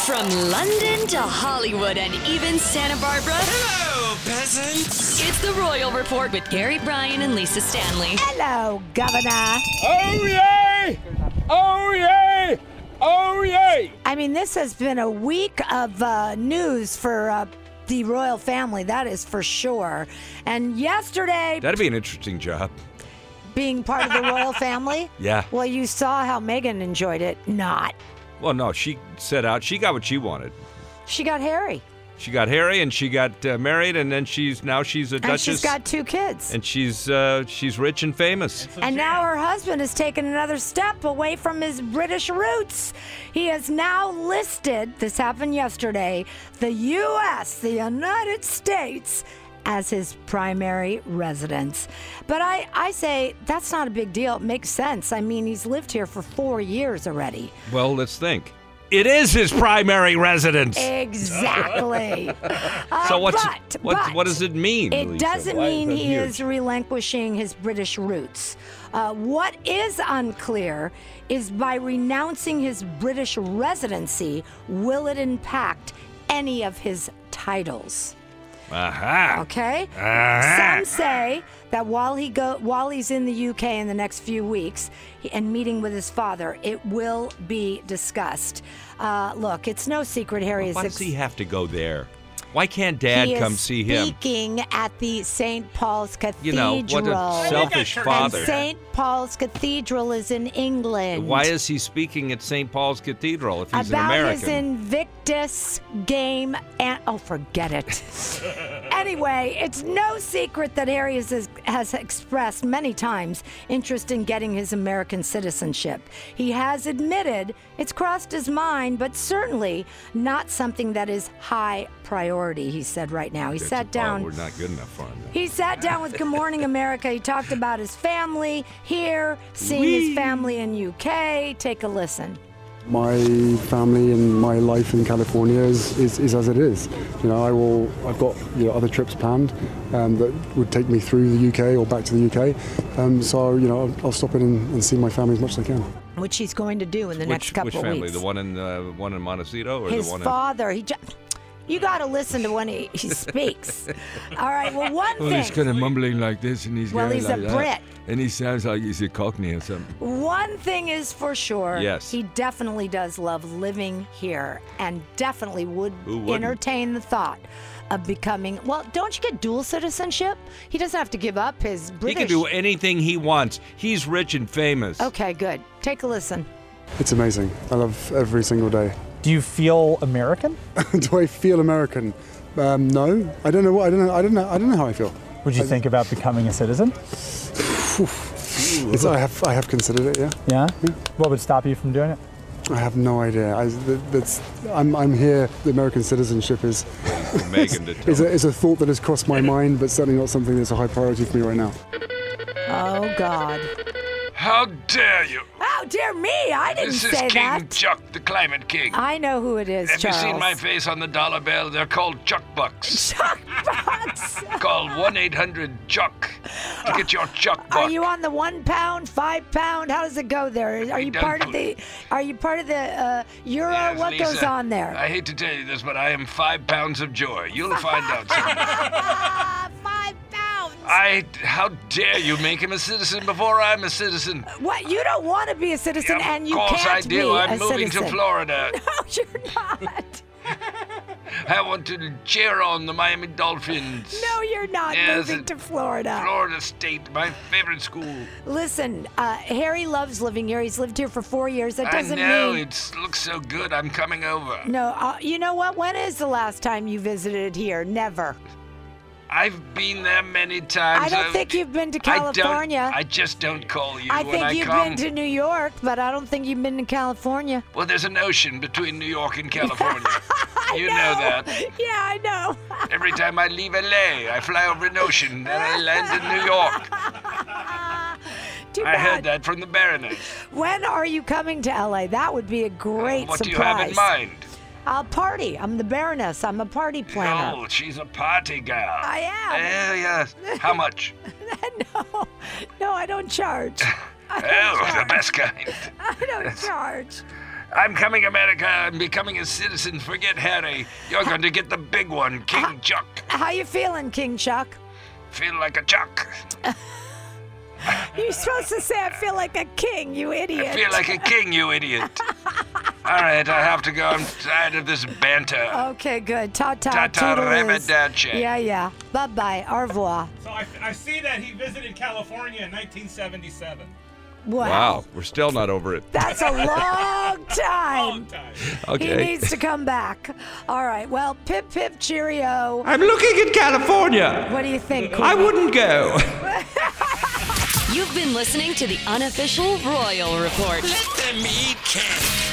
From London to Hollywood and even Santa Barbara, Hello, peasants. it's the Royal Report with Gary Bryan and Lisa Stanley. Hello, Governor. Oh, yay! Oh, yay! Oh, yay! I mean, this has been a week of news for the royal family, that is for sure. And yesterday, That'd be an interesting job. being part of the royal family, Yeah. well, you saw how Meghan enjoyed it. Not. Well, no, she set out. She got what she wanted. She got Harry. She got Harry, and she got married, and then she's a And duchess. she's got 2 kids. And she's rich and famous. And now her husband has taken another step away from his British roots. He has now listed, this happened yesterday, the U.S., the United States, as his primary residence. But I say that's not a big deal. It makes sense. I mean, he's lived here for 4 years already. Well, let's think. It is his primary residence. Exactly. So what but does it mean? It Lisa? doesn't Why mean that he huge? is relinquishing his British roots. What is unclear is by renouncing his British residency, will it impact any of his titles? Aha. Okay? Uh-huh. Some say that while he's in the UK in the next few weeks and meeting with his father, it will be discussed. Look, it's no secret Harry is Why does he have to go there? Why can't Dad he come is see him? speaking at the St. Paul's Cathedral. You know, what a selfish father. And St. Paul's Cathedral is in England. Why is he speaking at St. Paul's Cathedral if he's About an American? his Invictus game and forget it. Anyway, it's no secret that Harry has expressed many times interest in getting his American citizenship. He has admitted it's crossed his mind, but certainly not something that is high priority, he said right now. He sat down. We're not good enough for him. He sat down with Good Morning America. He talked about his family here, seeing his family in UK. Take a listen. My family and my life in California is as it is. You know, I've got other trips planned that would take me through the UK or back to the UK. So I'll stop in and see my family as much as I can. Which he's going to do in the next couple which family? of weeks. The one in Montecito, or His the one father. You got to listen to when he speaks. All right. Well, one Well, thing. he's kind of mumbling like this, and he's Well, going he's like a that. Brit. And he sounds like he's a Cockney or something. One thing is for sure. Yes. He definitely does love living here, and definitely would Who wouldn't? entertain the thought of becoming. Well, don't you get dual citizenship? He doesn't have to give up his He British. can do anything he wants. He's rich and famous. Okay, good. Take a listen. It's amazing. I love every single day. Do you feel American? Do I feel American? No, I don't know. I don't know how I feel. Would you think about becoming a citizen? I have considered it. Yeah. Yeah? What would stop you from doing it? I have no idea. I'm here. The American citizenship is Megan to tell is a thought that has crossed my mind, but certainly not something that's a high priority for me right now. Oh God. How dare you? Oh dear me! I didn't This is say King that. Chuck, the Climate King. I know who it is, Have Charles. you seen my face on the dollar bill? They're called Chuck Bucks. Chuck Bucks. Call 1-800-CHUCK to get your Chuck Buck. Are you on the 1 pound, 5 pound? How does it go there? Are you don't part of put- the? Are you part of the Euro? Yes, What goes Lisa, on there? I hate to tell you this, but I am 5 pounds of joy. You'll find out soon. 5 pounds. How dare you make him a citizen before I'm a citizen? What? You don't want to be a citizen, Yeah, and you of course can't I do. be I'm a moving citizen. to Florida. No, you're not. I want to cheer on the Miami Dolphins. No, you're not Yes, moving to Florida. Florida State, my favorite school. Listen, Harry loves living here. He's lived here for 4 years. That I doesn't know, mean. it looks so good. I'm coming over. No, you know what? When is the last time you visited here? Never. I've been there many times. I don't think you've been to California. I just don't call you I when think I you've come. been to New York, but I don't think you've been to California. Well, there's an ocean between New York and California. You know that. Yeah, I know. Every time I leave LA, I fly over an ocean, then I land in New York. Too I bad. heard that from the Baroness. When are you coming to LA? That would be a great What surprise. do you have in mind? I'll party. I'm the Baroness. I'm a party planner. Oh, she's a party gal. I am. Yes. How much? No, I don't charge. Oh, the best kind. I don't charge. I'm coming, America. I'm becoming a citizen. Forget Harry. You're going to get the big one, King Chuck. How you feeling, King Chuck? Feel like a chuck. You're supposed to say, I feel like a king, you idiot. I feel like a king, you idiot. All right, I have to go. I'm tired of this banter. Okay, good. Ta-ta, Ta-ta, toodaloo. arrivederci. Yeah. Bye-bye. Au revoir. So I see that he visited California in 1977. Wow. We're still not over it. That's a long time. Long time. Okay. He needs to come back. All right. Well, pip, pip, cheerio. I'm looking at California. What do you think? I Courtney? wouldn't go. You've been listening to the unofficial Royal Report. Let them eat candy.